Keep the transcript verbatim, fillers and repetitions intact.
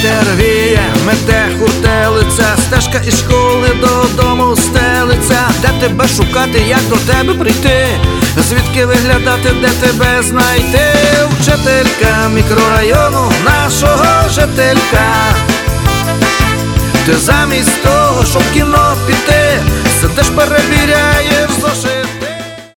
Вітер віє, мете хуртелиця, стежка із школи додому стелиться. Де тебе шукати, як до тебе прийти? Звідки виглядати, де тебе знайти? Вчителька мікрорайону, нашого жителька. Ти замість того, щоб в кіно піти, сидиш, перевіряєш